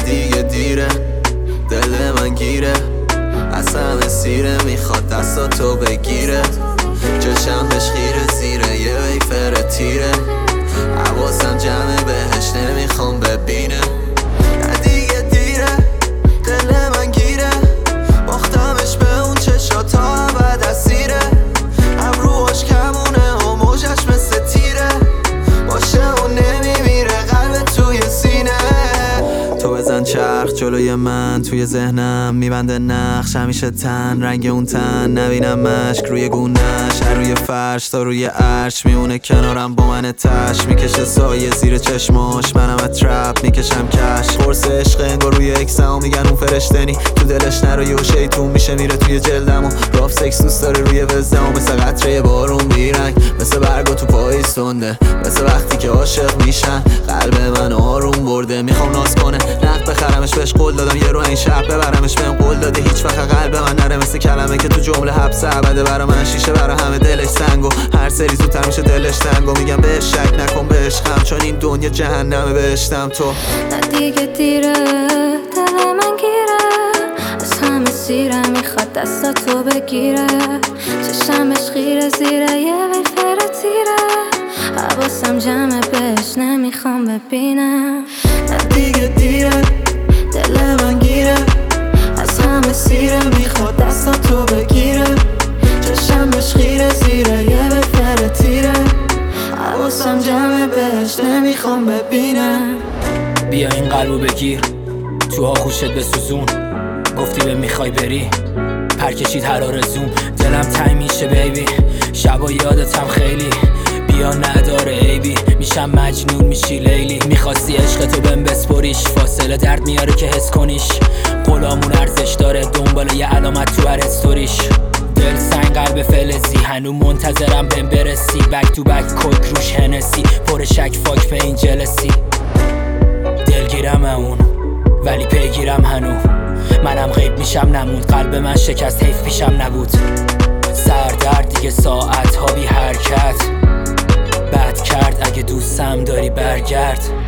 دیگه دیره، دل من گیره، از همه سیره، میخواد دستاتو بگیره، چشم بهش خیره، زیره یه ویفر تیره، حواسم جمعه بهش نمیخوام ببینه. دیگه دیره، دل من گیره، باختمش به اون چشا تا ابد اسیره، ابروهاش کمونه و موجش مثل تیره، باشه و نمیمیره قلب توی سینه. تو بزن چرخ جلوی من، توی ذهنم میبنده نقش، همیشه تن رنگ اون تن، نبینم مشک روی گونه‌ش، هر روی فرش تا روی عرش میمونه کنارم با من تش، میکشه سایه زیر چشماش، منم ترپ میکشم کش، قرص عشق انگار روی اکسم میگن اون فرشتنی، تو دلش نروی و شیطون میشه میره توی جلدم و راف سکس دوست داره روی وزدم و مثل قطره بارون بیرنگ، مثل برگا تو پاییز تنده، مثل وقتی که عاشق میشن قلب من آروم برده، میخوام ناز کنه نقد بخرمش، بهش قول دادم یه رو این شب ببرمش، بهم قول داده هیچ وقت قلب من نره مثل کلمه که تو جمله حبس ابده، برا من شیشه برا همه دلش سنگ و هر سری زودتر میشه دلش تنگ و میگم بهش شک نکن به عشقم، چون این دنیا جهنمه بهشتم تو. نه دیگه دیره، دل من گیره، از همه سیره، میخواد دستاتو بگیره، چشمش خیره، زیره یه ویفر تیره، حواسم جمعه بهش نمیخوام ببینم. نه دیگه دیره، دل من گیره، از همه سیره، میخواد دستاتو بگیره، چشمش خیره، زیره یه ویفر تیره، حواسم جمعه بهش نمیخوام ببینم. بیا این قلبو بگیر، تو آغوشت بسوزون، گفتی به میخوای بری، پرکشید هر آرزوم، دلم تنگ میشه بیبی، شبا یادتم خیلی، بیا نداره عیبی، میشم مجنون میشی لیلی، میخواستی عشقتو بهم بسپریش، فاصله درد میاره که حس کنیش، غلامون ارزش داره دنبال یه علامت تو هر استوریش، دل سنگ قلب فلزی، هنو منتظرم بهم برسی، بک تو بک کوک روش هنسی، پر شک فاک به این جلسی، دلگیرم اون ولی پیگیرم هنو، منم غیب میشم نموند، قلب من شکست حیف پیشم نبود، سردرد دیگه ساعت ها بی حرکت، بد کرد اگه دوستم داری برگرد.